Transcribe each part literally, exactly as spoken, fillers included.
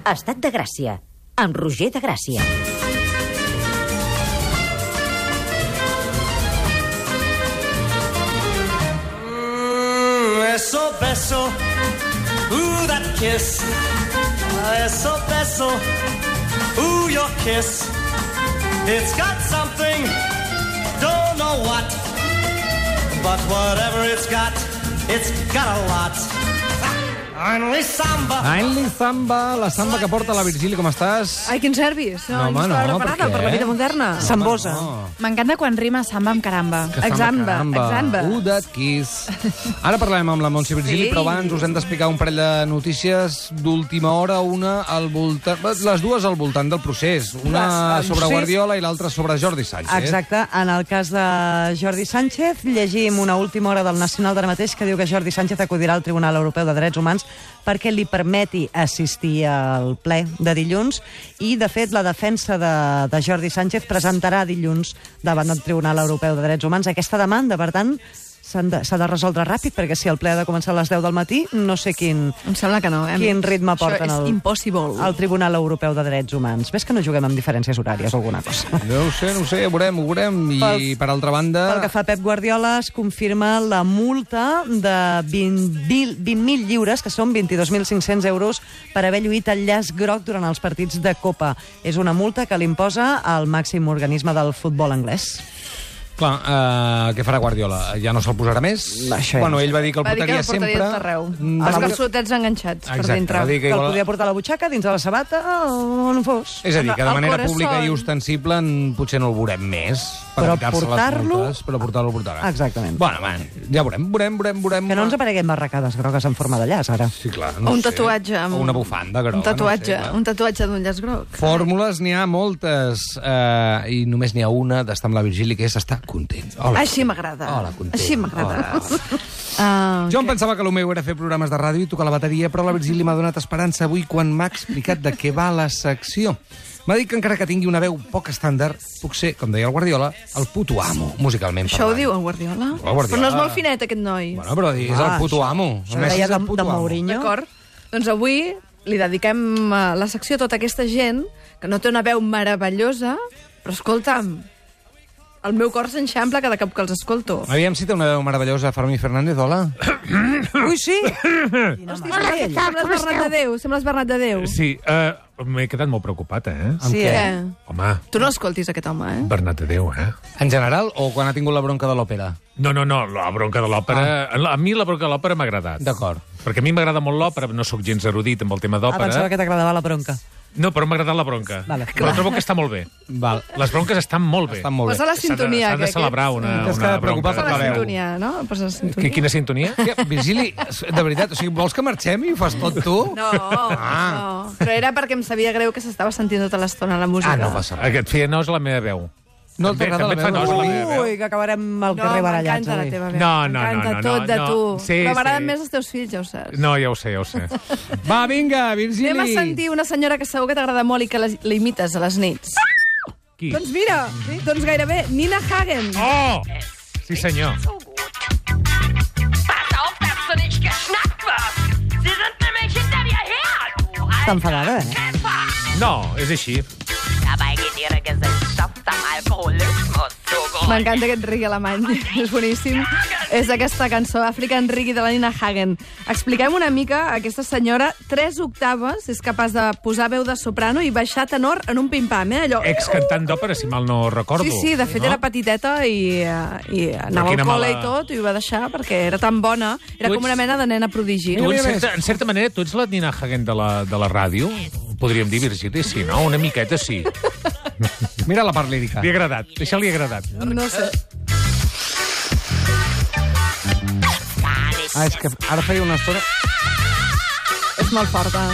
Estat de Gràcia, amb Roger de Gràcia. Mm, eso beso, ooh, that kiss. Eso beso, ooh, your kiss. It's got something, don't know what, but whatever it's got, it's got a lot. Ainli Samba. Ainli Samba, la samba que porta la Virgili, com estàs? Ai, quins nervis. No, home, no, estava preparada per la vida moderna. Sambosa. No. M'encanta quan rima samba amb caramba. Que samba, Examba, caramba. examba. Uh, that kiss. Ara parlarem amb la Montse Virgili, Sí. però abans us hem d'explicar un parell de notícies d'última hora, una al voltant... Les dues al voltant del procés. Una Les- sobre sí. Guardiola i l'altra sobre Jordi Sánchez. Exacte. En el cas de Jordi Sánchez, llegim una última hora del Nacional d'ara mateix que diu que Jordi Sánchez acudirà al Tribunal Europeu de Drets Humans perquè li permeti assistir al ple de dilluns i, de fet, la defensa de, de Jordi Sánchez presentarà dilluns davant del Tribunal Europeu de Drets Humans aquesta demanda. Per tant, s'ha de, s'ha de resoldre ràpid, perquè si el ple ha de començar a les deu del matí, no sé quin, Em sembla que no, eh? quin ritme porten Això és al, impossible. al Tribunal Europeu de Drets Humans. Ves que no juguem amb diferències horàries o alguna cosa. No ho sé, no ho sé, ho veurem, ho veurem. I, Pel- per altra banda... Pel que fa a Pep Guardiola, es confirma la multa de vint mil lliures, que són vint-i-dos mil cinc-cents euros, per haver lluït el llaç groc durant els partits de Copa. És una multa que l'imposa el màxim organisme del futbol anglès. Clar, uh, què farà Guardiola? Ja no se'l posarà més? Això ja Bueno, no sé. ell va dir que el Va dir que portaria el portaria sempre... tot arreu. Mm, Els va dir- calçotets enganxats per Exacte, dintre. va dir Que que el igual... podia portar a la butxaca, dins de la sabata o on fos. És a dir, que de El manera corazón. pública i ostensible en- potser no el veurem més. Per Però evitar-se les portar-lo- multes, però portar-lo el portarà. Exactament. Bueno, man, ja veurem, veurem, veurem, veurem. Que no ens apareguin barracades grogues en forma de llaç, ara. Sí, clar, O no un sé. tatuatge. Amb... O una bufanda groga, Un tatuatge, no sé, clar. un tatuatge d'un llaç groc. Fórmules n'hi ha moltes, eh, i només n'hi ha una d'estar amb la Virgili, que és estar content. Hola. Així m'agrada. Hola, content. Així m'agrada. Hola. Uh, Jo em pensava que el meu era fer programes de ràdio i tocar la bateria, però la Virgili m'ha donat esperança avui quan m'ha explicat de què va la secció. M'ha dit que encara que tingui una veu poc estàndard, puc ser, com deia el Guardiola, el puto amo, musicalment Això ho parlant. diu el Guardiola? El Guardiola. Però no és molt finet, aquest noi. Bueno, però és Ah, el puto això- amo. això El Messi deia és el de- puto de amo. Mourinho. D'acord? Doncs avui li dediquem uh, la secció a tota aquesta gent que no té una veu meravellosa, però escolta'm, el meu cor s'enxampla cada cop que els escolto. Aviam si té una veu meravellosa, Fermí Fernández, hola. Ui, sí! Hosti, sembles Bernat de Déu, sembles Bernat de Déu. Sí, uh, m'he quedat molt preocupat, eh? Amb Sí, què? eh? Home, Tu no escoltis aquest home, eh? Bernat de Déu, eh? En general, o quan ha tingut la bronca de l'òpera? No, no, no, la bronca de l'òpera... Ah. A mi la bronca de l'òpera m'ha agradat. D'acord. Perquè a mi m'agrada molt l'òpera, no sóc gens erudit amb el tema Ah, d'òpera. pensava que t'agradava la bronca. No, però m'ha agradat la bronca. Vale. Però trobo que està molt bé. Val. Les bronques estan molt bé. Estan molt bé. Posa la S'ha de- sintonia. S'ha de que celebrar aquests- una, T'has una quedat preocupat bronca. per Posa la la veu. sintonia, no? Posa la Qui- sintonia. Quina sintonia? Què, Virgili, de veritat, o sigui, vols que marxem i ho fas tot tu? No, no. Però era perquè em sabia greu que s'estava sentint tota l'estona la música. Ah, no passa res. Aquest feia no és la meva veu. No També- t'agrada la també et fa veu? nosa la meva veu. Ui, que acabarem al No, carrer barallats. m'encanta la avui. teva veu. No, no, M'encanta no, no, tot no, de no. tu. Sí, Però m'agraden sí. més els teus fills, ja ho saps. No, ja ho sé, ja ho sé. Va, vinga, Virgili. Anem a sentir una senyora que segur que t'agrada molt i que la, la imites a les nits. Qui? Doncs mira, sí? doncs gairebé, Nina Hagen. Oh! Sí, senyor. Pass auf, dass du nicht geschnappt wirst! Sie sind nämlich hinter dir her, du Està alter enfadada, eh? Käfer! No, és així. Dabei geht ihre Gesellschaft am Alkoholismus zugrunde. M'encanta aquest reggae alemany, és boníssim. És aquesta cançó, African Reggae, de la Nina Hagen. Expliquem una mica, aquesta senyora, tres octaves, és capaç de posar veu de soprano i baixar tenor en un pim-pam, eh? Allò... Excantant d'òpera, si mal no recordo. Sí, sí, de fet no? era petiteta i, eh, i anava al quina col·le mala- i tot, i ho va deixar perquè era tan bona. Era Tu com ets- una mena de nena prodigi. Tu, en, Mira, mira, certa, en certa manera, tu ets la Nina Hagen de la, de la ràdio? Podríem dir, Virgili, sí, no? Una miqueta, sí. Mira la part lírica. Li ha agradat, això li ha agradat. No sé. Gar nicht. Ah, és que ara feia una estona... És molt forta.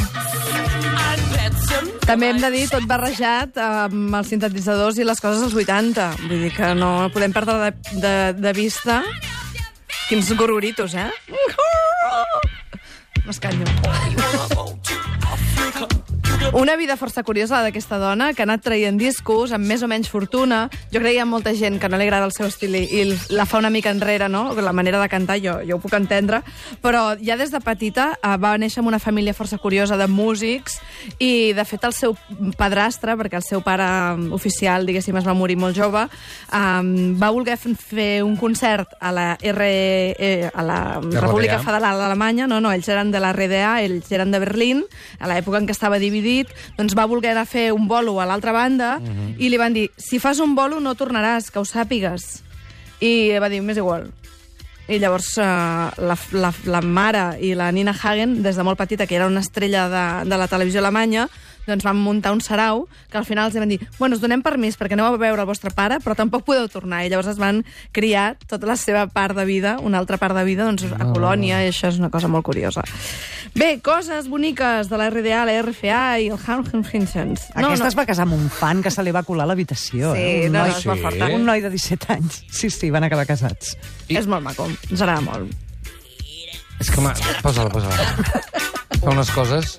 També hem de dir, tot barrejat amb els sintetitzadors i les coses dels vuitanta. Vull dir que no podem perdre de, de, de vista quins gorgoritos, eh? M'escanyo. Una vida força curiosa la d'aquesta dona, que ha anat traient discos amb més o menys fortuna. Jo crec que hi ha molta gent que no li agrada el seu estil i, i la fa una mica enrere, no? La manera de cantar, jo, jo ho puc entendre. Però ja des de petita eh, va néixer en una família força curiosa de músics i, de fet, el seu padrastre, perquè el seu pare oficial, diguéssim, es va morir molt jove, eh, va voler fer un concert a la, R, eh, a la República Federal d'Alemanya. No, no, ells eren de la R D A, ells eren de Berlín, a l'època en què estava dividit, doncs va voler anar a fer un bolo a l'altra banda uh-huh. i li van dir, si fas un bolo no tornaràs, que ho sàpigues. I va dir, m'és igual. I llavors uh, la, la, la mare i la Nina Hagen, des de molt petita, que era una estrella de, de la televisió alemanya, doncs van muntar un sarau, que al final els van dir, bueno, us donem permís perquè aneu a veure el vostre pare, però tampoc podeu tornar. I llavors es van criar tota la seva part de vida, una altra part de vida, doncs a Colònia, i això és una cosa molt curiosa. Bé, coses boniques de la R D A, la R F A i el Hansen-Hinsens. No, Aquesta no. es va casar amb un fan que se li va colar a l'habitació. Sí, eh? un, no, noi, no, es va fortar. un noi de disset anys. Sí, sí, van acabar casats. I... És molt maco, ens agrada molt. És que m'ha... Posa-la, posa-la. Fa unes coses...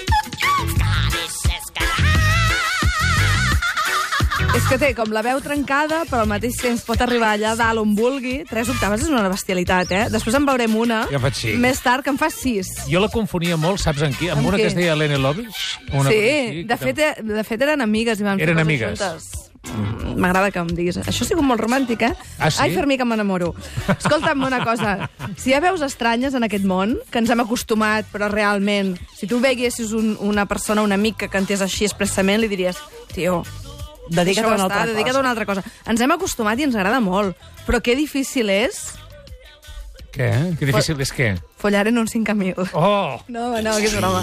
És que té com la veu trencada, però al mateix temps pot arribar allà dalt on vulgui. Tres octaves és una bestialitat, eh? Després en veurem una, ja faig sí. més tard, que en fa sis. Jo la confonia molt, saps en qui? Amb, amb una qui? Que es deia Lene Lovich. Una sí, així, de, fet, de fet eren amigues i van eren fer amigues. juntes. M'agrada que em diguis. Això ha sigut molt romàntic, eh? Ah, sí? Ai, Fermí, que m'enamoro. Escolta'm una cosa. Si hi ha veus estranyes en aquest món, que ens hem acostumat, però realment, si tu veiessis un, una persona, un amic que cantés així expressament, li diries, tio, dedica't a una altra cosa. Dedica't a una altra cosa. Ens hem acostumat i ens agrada molt, però que difícil és... Què? Que difícil és què? Follar en un cinc mil. Oh! No, no, que és broma.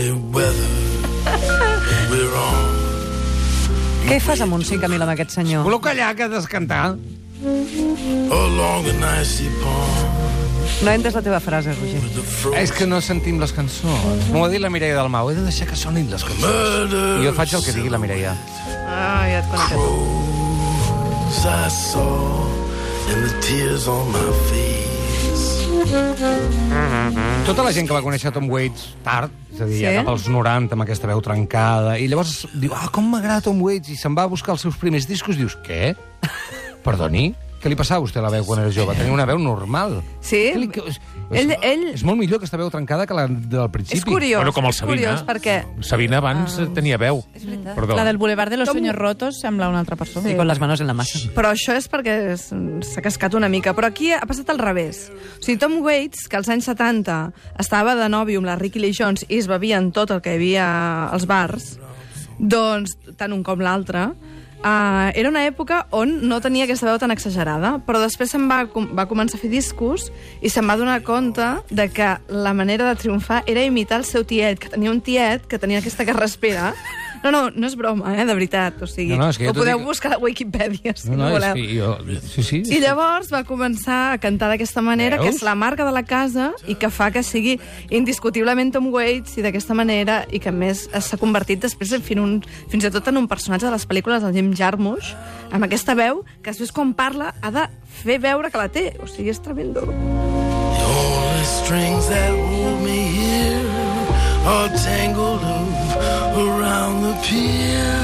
Què fas amb un cinc mil amb aquest senyor? Voleu callar, que has de cantar? No he entès la teva frase, Roger. És que no sentim les cançons. M'ho ha dit la Mireia Dalmau. He de deixar que sonin les cançons. I jo faig el que digui la Mireia. Ah, ja et conec tu. Tota la gent que va conèixer Tom Waits tard, és a dir, sí? ja cap als noranta, amb aquesta veu trencada, i llavors diu, ah, com m'agrada Tom Waits, i se'n va a buscar els seus primers discos, dius, què? Perdoni? Què li passava a vostè a la veu quan era jove? Tenia una veu normal. Sí? Li... És, ell, ell... és molt millor aquesta veu trencada que la del principi. És curiós. Bueno, com el és Sabina. Curiós perquè... Sabina abans ah. tenia veu. És veritat. Perdó. La del Boulevard de los Com... Sueños Rotos sembla una altra persona. Sí, con las manos en la massa. Però això és perquè s'ha cascat una mica. Però aquí ha passat al revés. O sigui, Tom Waits, que als anys setanta estava de nòvio amb la Rickie Lee Jones i es bevien tot el que hi havia als bars, doncs, tant un com l'altre, Uh, era una època on no tenia aquesta veu tan exagerada, però després se'n va, com, va començar a fer discos i se'n va donar compte de que la manera de triomfar era imitar el seu tiet, que tenia un tiet que tenia aquesta carraspera. No, no, no és broma, eh, de veritat. O sigui, no, no, és que ho podeu dic... buscar a la Wikipedia, si no, no, no voleu. És que jo... Sí, sí, I llavors va començar a cantar d'aquesta manera, Veus? que és la marca de la casa i que fa que sigui indiscutiblement Tom Waits i d'aquesta manera, i que a més s'ha convertit després en fin un, fins i tot en un personatge de les pel·lícules del Jim Jarmusch, amb aquesta veu que després quan parla ha de fer veure que la té. O sigui, és tremendo. The only strings that hold me here are tangled up around the pier,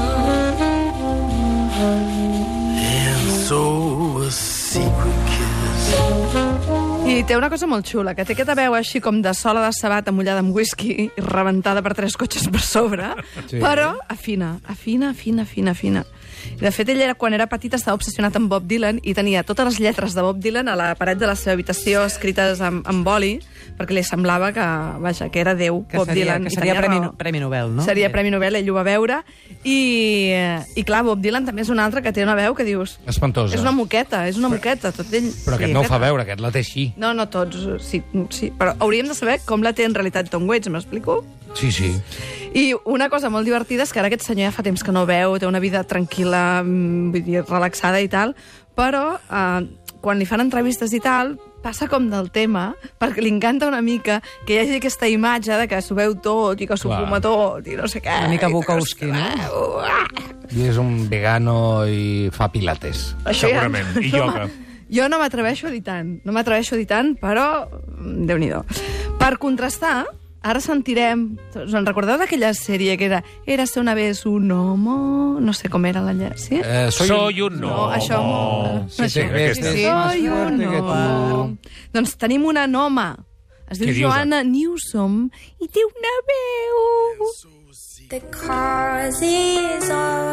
and so a secret kiss. I té una cosa molt xula, que té aquesta veu així com de sola de sabata mullada amb whisky i rebentada per tres cotxes per sobre, Sí. però afina, afina, afina, afina, afina. I de fet, ell era, quan era petita estava obsessionat amb Bob Dylan i tenia totes les lletres de Bob Dylan a la paret de la seva habitació escrites amb, amb boli, perquè li semblava que, vaja, que era Déu, Que Bob seria, Dylan. que i seria tenia premi, raó. premi Nobel, no? Seria Premi Nobel, ell ho va veure. I, i clar, Bob Dylan també és un altre que té una veu que dius... Espantosa. És una moqueta, és una moqueta. Tot ell... Però aquest no ho fa veure, aquest la té així. No, no tots, sí, sí. Però hauríem de saber com la té en realitat Tom Waits, m'explico? Sí, sí. I una cosa molt divertida és que ara aquest senyor ja fa temps que no veu, té una vida tranquil·la, mm, vull dir, relaxada i tal, però eh, quan li fan entrevistes i tal, passa com del tema, perquè li encanta una mica que hi hagi aquesta imatge de que s'ho veu tot i que s'ho Clar. fuma tot i no sé què. Una mica i Bukowski, no? no? I és un vegano i fa pilates. Això ja- Segurament, i no ioga. m'a- Jo no m'atreveixo a dir tant, no m'atreveixo a dir tant, però mm, Déu-n'hi-do. Per contrastar, ara sentirem... Us en recordeu d'aquella sèrie que era Érase una vez un homo... No sé com era la llar, sí? Eh, soy, Soy un No, no. això... Sí, sí, això. este sí. es más Soy un fuerte que homo. Doncs tenim una noma. Es diu Què dius, Joanna Newsom i té una veu... The cause is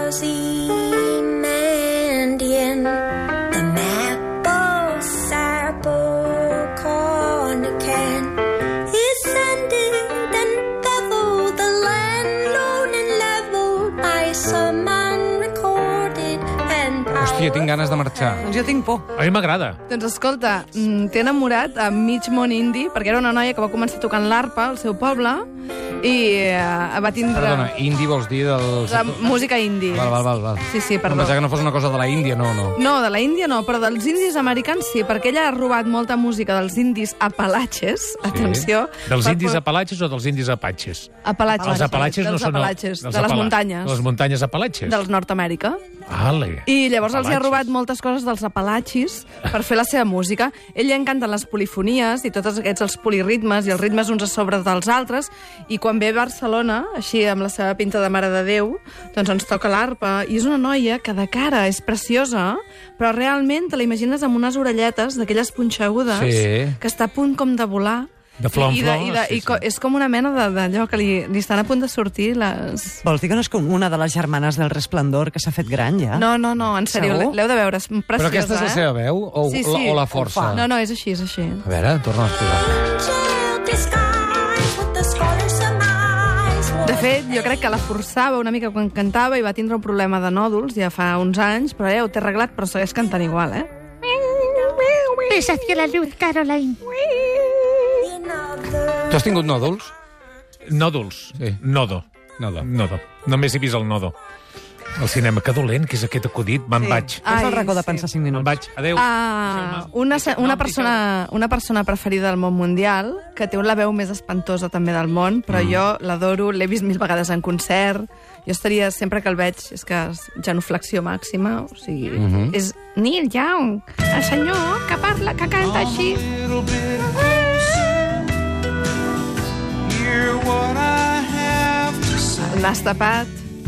Ozymandian. The maple sapple cornican is sending and bevel the land lone and level by some unrecorded and Hòstia, tinc ganes de marxar. Doncs jo tinc por. A mi m'agrada. Doncs escolta, mm, t'he enamorat a mig món indi, perquè era una noia que va començar tocant l'arpa al seu poble i eh, va tindre... Perdona, indi vols dir del... La música indi. Val, val, val, val. Sí, sí, Em perdó. pensava que no fos una cosa de la Índia, no, no. No, de la Índia no, però dels indis americans sí, perquè ella ha robat molta música dels indis apalatxes, atenció. Dels per indis poder- apalatxes o dels indis apatxes? Apalatxes. Els apalatxes no dels són... apalatxes, dels de les apala- muntanyes. De les muntanyes apalatxes? Dels Nord-Amèrica. Vale. I llavors els hi ha Apalatxes. robat moltes coses dels apalatxis per fer la seva música. Ell li encanten les polifonies i tots aquests els poliritmes i els ritmes uns a sobre dels altres, i quan ve a Barcelona, així amb la seva pinta de Mare de Déu, doncs ens toca l'arpa, i és una noia que de cara és preciosa, però realment te la imagines amb unes orelletes d'aquelles punxegudes, Sí. que està a punt com de volar. De flor en I, i, flor, de, i, de, sí, i co, sí. és com una mena de- d'allò que li, li estan a punt de sortir les... Vols dir que no és com una de les germanes del Resplendor que s'ha fet gran, ja? No, no, no, en sèrio, Segur? l'heu de veure, és preciosa, Però aquesta és la eh? seva veu o, Sí, la, sí. o la força? No, no, és així, és així. A veure, torna a explicar. angel disguised with the scholar's eyes. De fet, jo crec que la forçava una mica quan cantava i va tindre un problema de nòduls ja fa uns anys, però ja ho té arreglat, però segueix cantant igual, eh? Es hacia la luz, Caroline. Tu has tingut nòduls? Nòduls. Sí. Nodo. Nodo. Nodo. Només he vist el nodo. El cinema, que dolent, que és aquest acudit. Me'n vaig. És Ai, el racó de sí. pensar cinc Me'n minuts. vaig. Adéu. Ah, una, se- una, persona, una persona preferida del món mundial, que té la veu més espantosa també del món, però Mm. jo l'adoro, l'he vist mil vegades en concert, jo estaria, sempre que el veig, és que és genuflexió màxima, o sigui, Mhm. és Neil Young, el senyor que parla, que canta així. Little bit closer. Hear what I have to say. El nas tapat.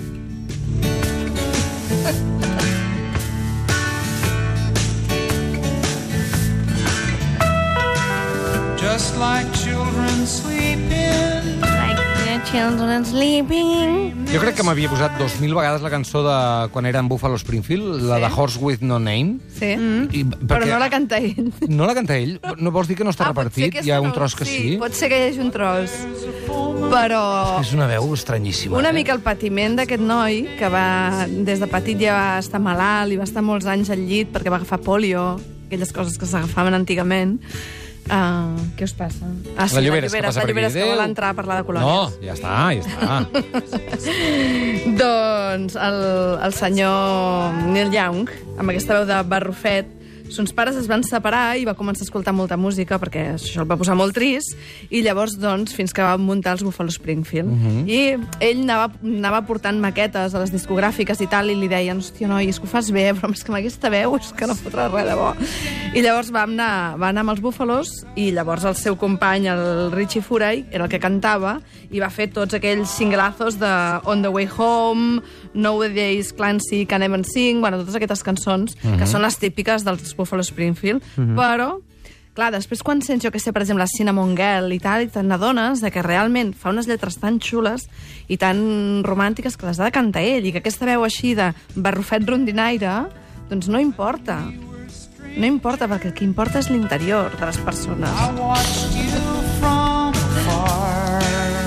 Just like children sleeping. Like the children sleeping. Jo crec que m'havia posat dos mil vegades la cançó de quan era en Buffalo Springfield, la de Horse with No Name. Sí, I, però no la canta ell. No la canta ell? No vols dir que no està Ah, pot ser repartit? que Hi ha no- un tros que sí? Pot ser que hi hagi un tros. Però És una veu estranyíssima. una eh? mica el patiment d'aquest noi, que va, des de petit ja va estar malalt i va estar molts anys al llit perquè va agafar polio, aquelles coses que s'agafaven antigament. Uh, què us passa? Ah, La Lloberes, que la passa per Lloberes, aquí. que vol Adéu. entrar a parlar de No, colònies. ja està, ja està. Doncs el, el senyor Neil Young, amb aquesta veu de barrufet, sons pares es van separar i va començar a escoltar molta música perquè això el va posar molt trist, i llavors, doncs, fins que va muntar els Buffalo Springfield. Mhm. I ell anava, anava portant maquetes a les discogràfiques i tal, i li deien, hòstia, noi, és que ho fas bé, però és que amb aquesta veu és que no fotrà res de bo. I llavors va anar, va anar amb els Búfalos, i llavors el seu company, el Richie Furay, era el que cantava, i va fer tots aquells singlazos de On the Way Home, Nowadays, Clancy, Can Even Sing, bueno, totes aquestes cançons, Mhm. que són les típiques dels Buffalo Springfield, però clar, després quan sents, jo que sé, per exemple, la Cinnamon Girl i tal, i te n'adones de que realment fa unes lletres tan xules i tan romàntiques que les ha de cantar ell, i que aquesta veu així de barrufet rondinaire, doncs no importa. No importa, perquè el que importa és l'interior de les persones. I watched you from afar.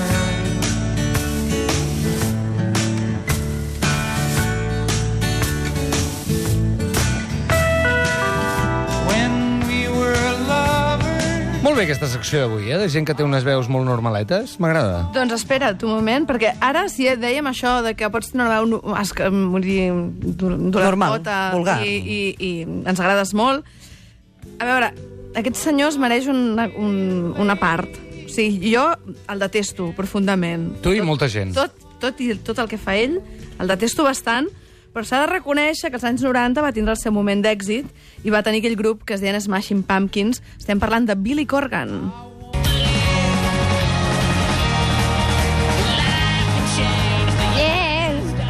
When we were lovers. Molt bé aquesta secció d'avui, eh? De gent que té unes veus molt normaletes. M'agrada. Doncs espera't un moment, perquè ara si dèiem això de que pots tenir una veu no- es- que, vull dir, dur- Normal, durantota vulgar. i, i, i ens agrades molt. A veure, aquest senyor es mereix una, un, una part. O sigui, jo el detesto profundament. Tu i molta gent. Tot, tot, i, tot el que fa ell, el detesto bastant, però s'ha de reconèixer que als anys noranta va tindre el seu moment d'èxit i va tenir aquell grup que es deien Smashing Pumpkins. Estem parlant de Billy Corgan.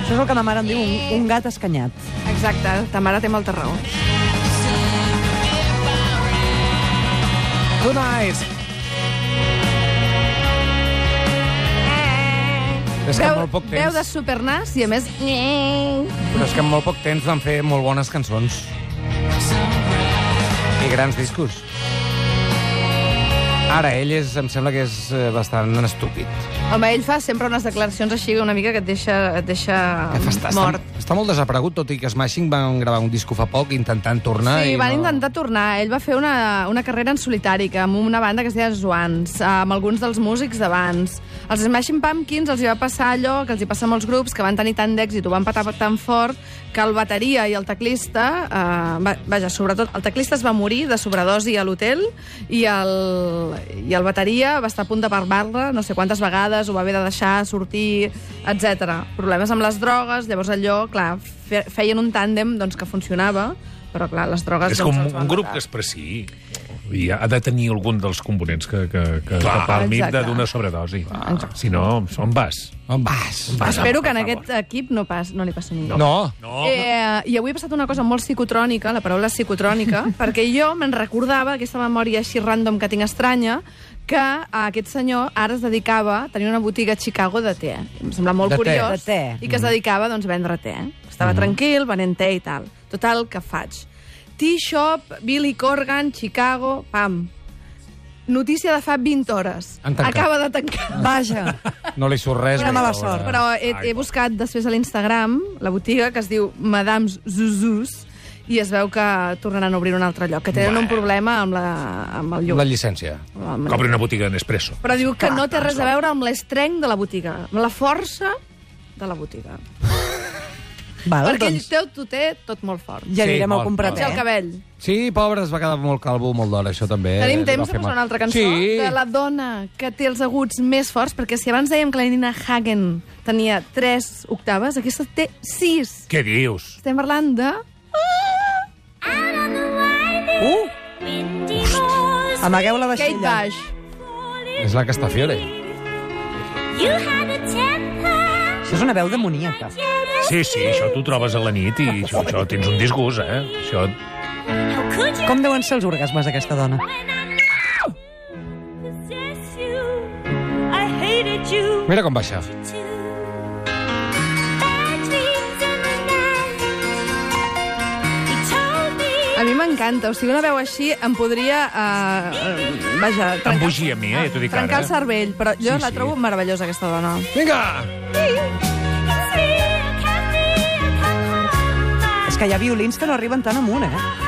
Això és el que ma mare em diu, un, un gat escanyat. Exacte, ta mare té molta raó. Tonight. És que en molt poc Veu temps... de supernàs i, a més... Però és que en molt poc temps van fer molt bones cançons. I grans discos. Ara, ell és, em sembla que és eh, bastant estúpid. Home, ell fa sempre unes declaracions així una mica que et deixa, et deixa Està, mort. està, està molt desaparegut, tot i que Smashing van gravar un disco fa poc intentant tornar. Sí, i van no... intentar tornar. Ell va fer una, una carrera en solitari, que amb una banda que es deia Swans, amb alguns dels músics d'abans. Els Smashing Pumpkins els hi va passar allò que els hi passa a molts grups, que van tenir tant d'èxit, ho van patar tan fort, que el bateria i el teclista, eh, va, vaja, sobretot, el teclista es va morir de sobredosi a l'hotel i el, i el bateria va estar a punt de parlar-la no sé quantes vegades, ho va haver de deixar sortir, etcètera. Problemes amb les drogues, llavors allò, clar, fe, feien un tàndem doncs, que funcionava, però clar, les drogues... És com doncs, els van un grup matar. que es preciï. I ha de tenir algun dels components que, que, que, que palmi exacte. d'una sobredosi. Si no, on vas? On vas? vas Espero que en aquest equip no, pas, no li passi a ningú. No. No. Eh, I avui ha passat una cosa molt psicotrònica, la paraula psicotrònica, perquè jo me'n recordava, aquesta memòria així random que tinc estranya, que aquest senyor ara es dedicava a tenir una botiga a Chicago de te. Em sembla molt De te. curiós. De te. I que es dedicava doncs, a vendre te. Estava tranquil, venent te i tal. Total, que faig? Tea-shop, Billy Corgan, Chicago, pam. Notícia de fa vint hores. Han tancat. Acaba de tancar. Vaja. No li surt res. Quina bé, mala ara. sort. Però he, he buscat després a l'Instagram la botiga que es diu Madame's Zuzus i es veu que tornaran a obrir un altre lloc, que tenen Bé. un problema amb, la, amb el La lloc. llicència. Cobri una botiga de Nespresso. Però diu que no té res a veure amb l'estreny de la botiga, amb la força de la botiga. Val, Perquè ell doncs té, tu té tot molt fort. ja Sí, anirem molt, a comprar molt. I el te. cabell. Sí, pobre, es va quedar molt calvo molt d'hora, això també. Tenim li va temps fer per posar mal. una altra cançó Sí. de la dona que té els aguts més forts, perquè si abans dèiem que la Nina Hagen tenia tres octaves, aquesta té sis. Què dius? Estem parlant de... Uh! Amagueu la Kate vaixella. Bush. És la Castafiore. Això és una veu demoníaca. Sí, sí, això t'ho trobes a la nit i això, això tens un disgust, eh? Això... Com deuen ser els orgasmes d'aquesta dona? Mira com baixa. A mi m'encanta, o sigui, una veu així em podria, eh, eh, vaja, Embogir a mi, eh? T'ho dic trencar ara. el cervell, però jo Sí, la sí. trobo meravellosa, aquesta dona. Vinga! És que hi ha violins que no arriben tan amunt, eh?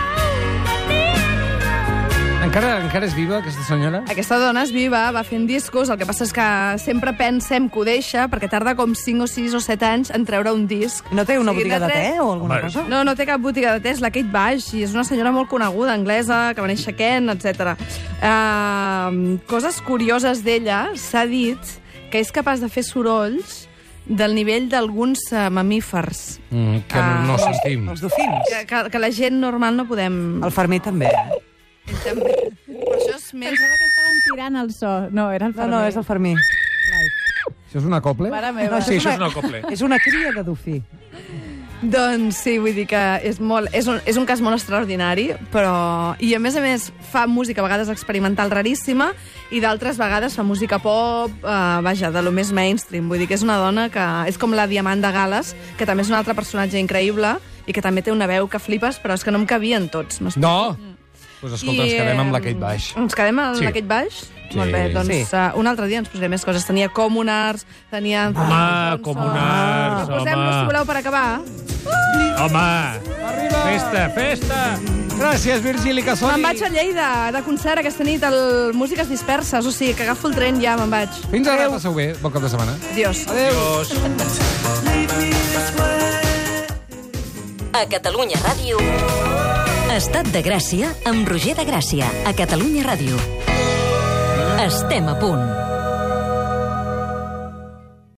Encara, encara és viva, aquesta senyora? Aquesta dona és viva, va fent discos, el que passa és que sempre pensem que ho deixa, perquè tarda com cinc o sis o set anys en treure un disc. No té una O sigui, botiga de de te tre- o alguna Home, cosa? No, no té cap botiga de te, és la Kate Bush, i és una senyora molt coneguda, anglesa, que va néixer a Kent, etcètera. Uh, coses curioses d'ella, s'ha dit que és capaç de fer sorolls del nivell d'alguns uh, mamífers, Mm, que Ah, no els- sentim. Els dofins. que, que, que la gent normal no podem... El Fermí també, eh? També. Però això és més... Pensava que estaven tirant el so. No, era el No, Fermí. no, és el Fermí. Això és una coble? Mare meva. No, Sí, això és una coble. És una cria de dofí. Doncs sí, vull dir que és, molt, és, un, és un cas molt extraordinari, però... I a més a més fa música a vegades experimental raríssima i d'altres vegades fa música pop, eh, vaja, de lo més mainstream. Vull dir que és una dona que és com la Diamant de Gales, que també és un altre personatge increïble i que també té una veu que flipes, però és que no em cabien tots. No, No? Doncs pues escolta, ens quedem amb la Kate eh, Bush. Ens quedem amb Sí. la Kate Bush? Sí. Molt bé, doncs Sí. uh, un altre dia ens posaré més coses. Tenia Communards, tenia... Home, Communards, Posem-los, si home. voleu, per acabar. Home! Festa, festa! Gràcies, Virgili Casoli. Me'n vaig a Lleida, de concert aquesta nit, al Músiques Disperses, o sigui que agafo el tren ja, me'n vaig. Fins ara, passeu bé. Bon cap de setmana. Adiós. Adiós. A Catalunya Ràdio, Estat de Gràcia amb Roger de Gràcia. A Catalunya Ràdio. Estem a punt.